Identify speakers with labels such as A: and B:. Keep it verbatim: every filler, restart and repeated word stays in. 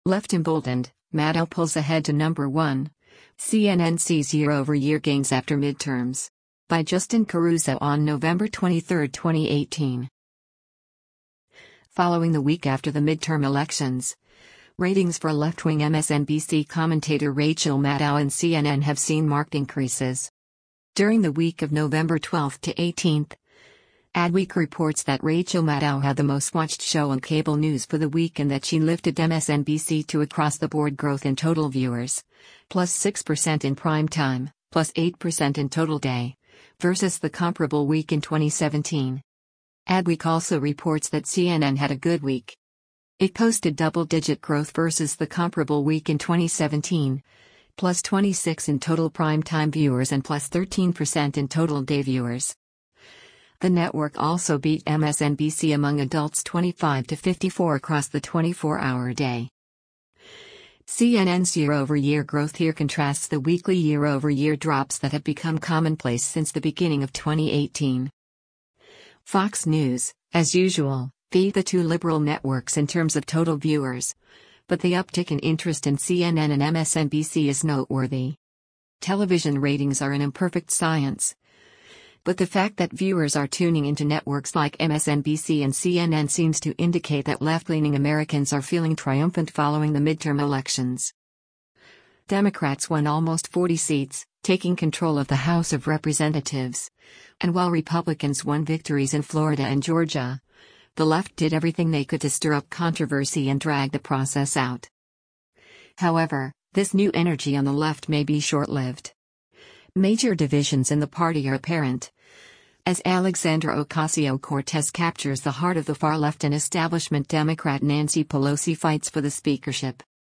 A: Left emboldened, Maddow pulls ahead to number one. C N N sees year-over-year gains after midterms. By Justin Caruso on November twenty-third, twenty eighteen. Following the week after the midterm elections, ratings for left-wing M S N B C commentator Rachel Maddow and C N N have seen marked increases. During the week of November twelfth to eighteenth, Adweek reports that Rachel Maddow had the most watched show on cable news for the week and that she lifted M S N B C to across-the-board growth in total viewers, plus six percent in prime time, plus eight percent in total day, versus the comparable week in twenty seventeen. Adweek also reports that C N N had a good week. It posted double-digit growth versus the comparable week in twenty seventeen, plus twenty-six in total prime-time viewers and plus thirteen percent in total day viewers. The network also beat M S N B C among adults twenty-five to fifty-four across the twenty-four hour day. C N N's year-over-year growth here contrasts the weekly year-over-year drops that have become commonplace since the beginning of twenty eighteen. Fox News, as usual, beat the two liberal networks in terms of total viewers, but the uptick in interest in C N N and M S N B C is noteworthy. Television ratings are an imperfect science, but the fact that viewers are tuning into networks like M S N B C and C N N seems to indicate that left-leaning Americans are feeling triumphant following the midterm elections. Democrats won almost forty seats, taking control of the House of Representatives, and while Republicans won victories in Florida and Georgia, the left did everything they could to stir up controversy and drag the process out. However, this new energy on the left may be short-lived. Major divisions in the party are apparent, as Alexandra Ocasio-Cortez captures the heart of the far left and establishment Democrat Nancy Pelosi fights for the speakership.